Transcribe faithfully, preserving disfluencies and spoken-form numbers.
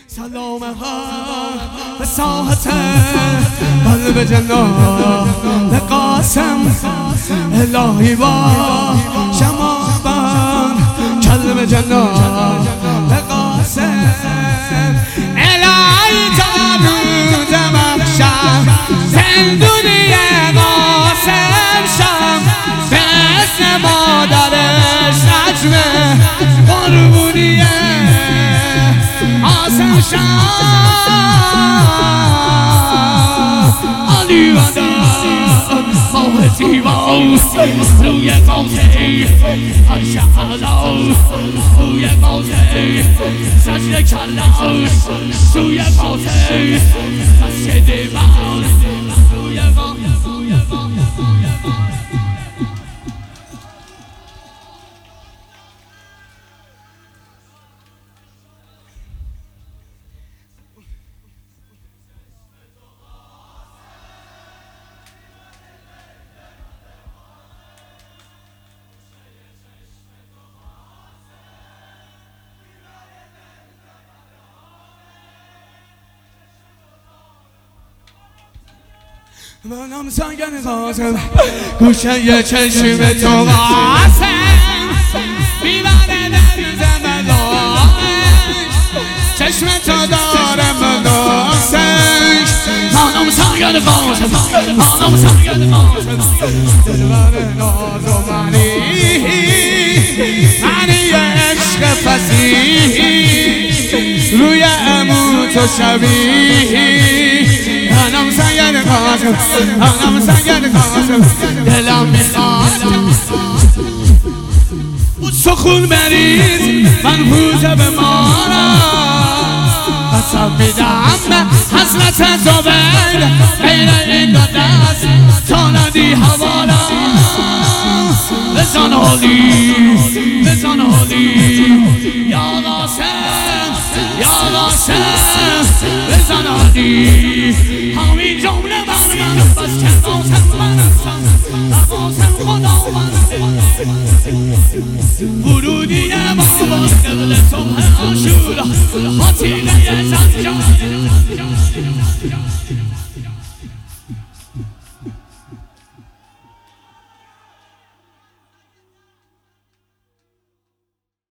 سلام ها به ساحت قلب جنان قاسم الهی با شما بند کلب جنان قاسم الهی تا روز محشر زندونی قاسم شم به اسم مادرش نجمه قربونی قاسم شم علی وداد ماه زیباست روی قاطعی انشاءالله روی قاطعی سجد کلاش روی قاطعی مسجد من روی قاطعی منم سنگن قاسم گوشه یه چشم تو قاسم میبره در زمدانش چشم تو داره مناسش منم سنگن قاسم منم سنگن قاسم دلبر ناز و منی منی عشق فسیح روی امو تو شبیه منم سنگن قاسم منم سنگن قاسم دلم میخواد سخون بریز من پوزه بمانم قسم میدم به حضرت تو بین بین این دو دست تا ندی حوالا بزن حالی بزن حالی یا قاسم یا قاسم بزن حالی همین جمله من بس که قاسم من قاسم خدا من ورودی بابا قبل صبح عاشورا حتیقه زنجان